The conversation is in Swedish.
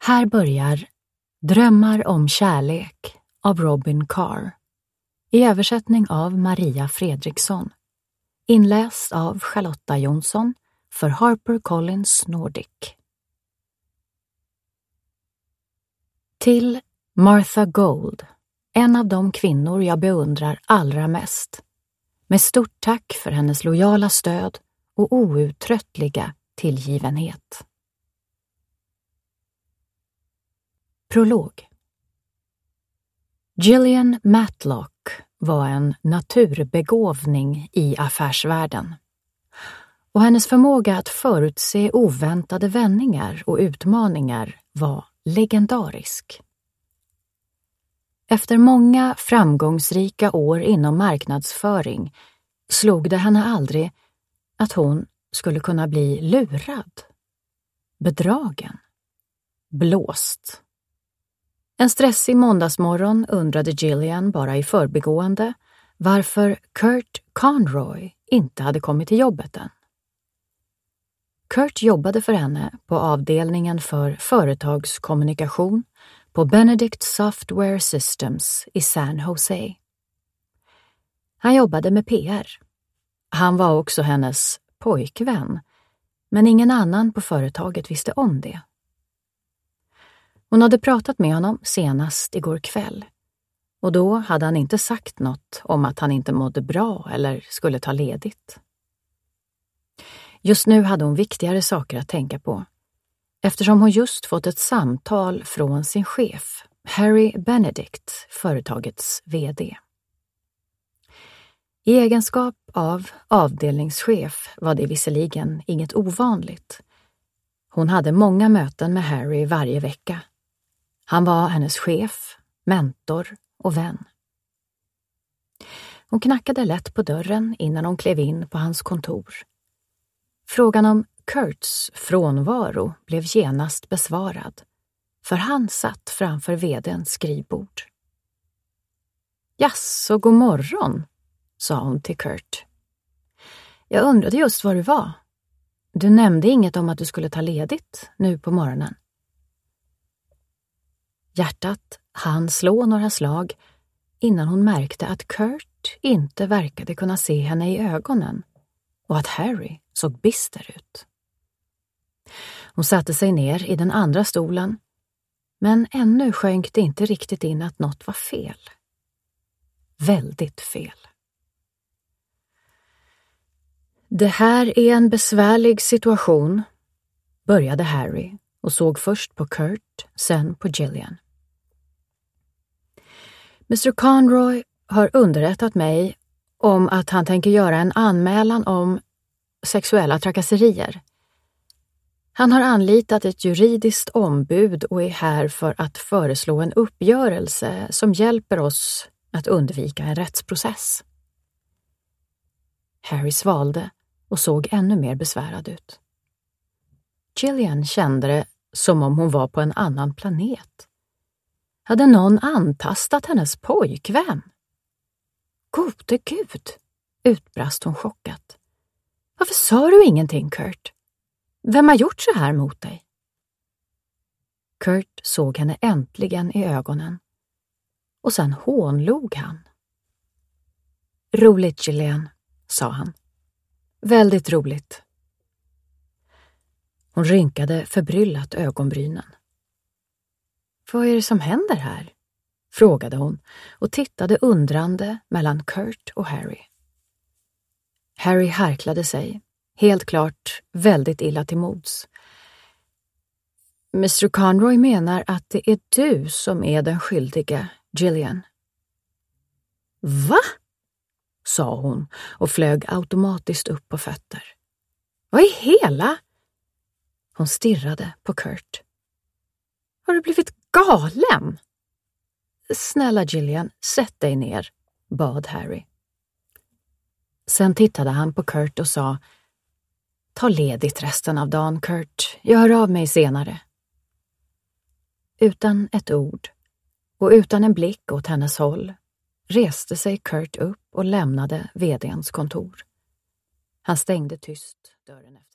Här börjar Drömmar om kärlek av Robin Carr i översättning av Maria Fredriksson, inläst av Charlotta Jonsson för HarperCollins Nordic. Till Martha Gold, en av de kvinnor jag beundrar allra mest. Med stort tack för hennes lojala stöd och outtröttliga tillgivenhet. Prolog. Gillian Matlock var en naturbegåvning i affärsvärlden. Och hennes förmåga att förutse oväntade vändningar och utmaningar var legendarisk. Efter många framgångsrika år inom marknadsföring slog det henne aldrig att hon skulle kunna bli lurad, bedragen, blåst. En stressig måndagsmorgon undrade Gillian bara i förbigående varför Kurt Conroy inte hade kommit till jobbet än. Kurt jobbade för henne på avdelningen för företagskommunikation på Benedict Software Systems i San Jose. Han jobbade med PR. Han var också hennes pojkvän, men ingen annan på företaget visste om det. Hon hade pratat med honom senast igår kväll och då hade han inte sagt något om att han inte mådde bra eller skulle ta ledigt. Just nu hade hon viktigare saker att tänka på eftersom hon just fått ett samtal från sin chef, Harry Benedict, företagets vd. I egenskap av avdelningschef var det visserligen inget ovanligt. Hon hade många möten med Harry varje vecka. Han var hennes chef, mentor och vän. Hon knackade lätt på dörren innan hon klev in på hans kontor. Frågan om Kurts frånvaro blev genast besvarad, för han satt framför vd:ns skrivbord. Jaså, god morgon, sa hon till Kurt. Jag undrade just var du var. Du nämnde inget om att du skulle ta ledigt nu på morgonen. Hjärtat hann slå några slag innan hon märkte att Kurt inte verkade kunna se henne i ögonen och att Harry såg bister ut. Hon satte sig ner i den andra stolen, men ännu sjönk det inte riktigt in att något var fel. Väldigt fel. Det här är en besvärlig situation, började Harry och såg först på Kurt, sen på Gillian. Mr. Conroy har underrättat mig om att han tänker göra en anmälan om sexuella trakasserier. Han har anlitat ett juridiskt ombud och är här för att föreslå en uppgörelse som hjälper oss att undvika en rättsprocess. Harry svalde och såg ännu mer besvärad ut. Gillian kände det som om hon var på en annan planet. Hade någon antastat hennes pojkvän? Gode Gud, utbrast hon chockat. Varför sa du ingenting, Kurt? Vem har gjort så här mot dig? Kurt såg henne äntligen i ögonen och sen hånlog han. Roligt, Gillian, sa han. Väldigt roligt. Hon rynkade förbryllat ögonbrynen. Vad är det som händer här? Frågade hon och tittade undrande mellan Kurt och Harry. Harry harklade sig, helt klart väldigt illa till mods. Mr. Conroy menar att det är du som är den skyldiga, Gillian. Va? Sa hon och flög automatiskt upp på fötter. Vad i hela? Hon stirrade på Kurt. Har du blivit galen? Snälla Gillian, sätt dig ner, bad Harry. Sen tittade han på Kurt och sa, ta ledigt resten av dagen, Kurt. Jag hör av mig senare. Utan ett ord och utan en blick åt hennes håll reste sig Kurt upp och lämnade vd:ns kontor. Han stängde tyst dörren efter.